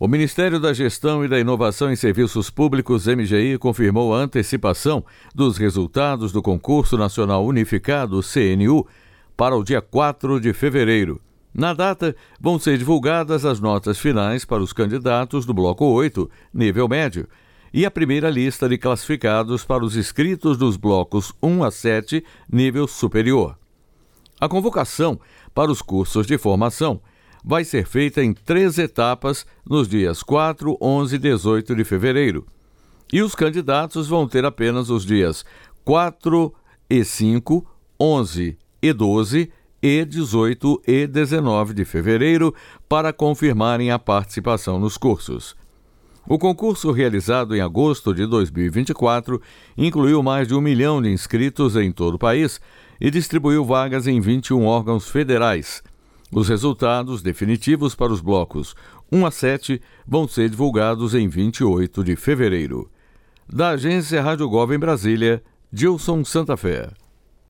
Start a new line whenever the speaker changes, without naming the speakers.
O Ministério da Gestão e da Inovação em Serviços Públicos, MGI, confirmou a antecipação dos resultados do Concurso Nacional Unificado, CNU, para o dia 4 de fevereiro. Na data, vão ser divulgadas as notas finais para os candidatos do Bloco 8, nível médio, e a primeira lista de classificados para os inscritos dos blocos 1 a 7, nível superior. A convocação para os cursos de formação vai ser feita em 3 etapas nos dias 4, 11 e 18 de fevereiro. E os candidatos vão ter apenas os dias 4 e 5, 11 e 12 e 18 e 19 de fevereiro para confirmarem a participação nos cursos. O concurso, realizado em agosto de 2024, incluiu mais de 1 milhão de inscritos em todo o país e distribuiu vagas em 21 órgãos federais. Os resultados definitivos para os blocos 1 a 7 vão ser divulgados em 28 de fevereiro. Da agência Rádio Gov em Brasília, Gilson Santa Fé.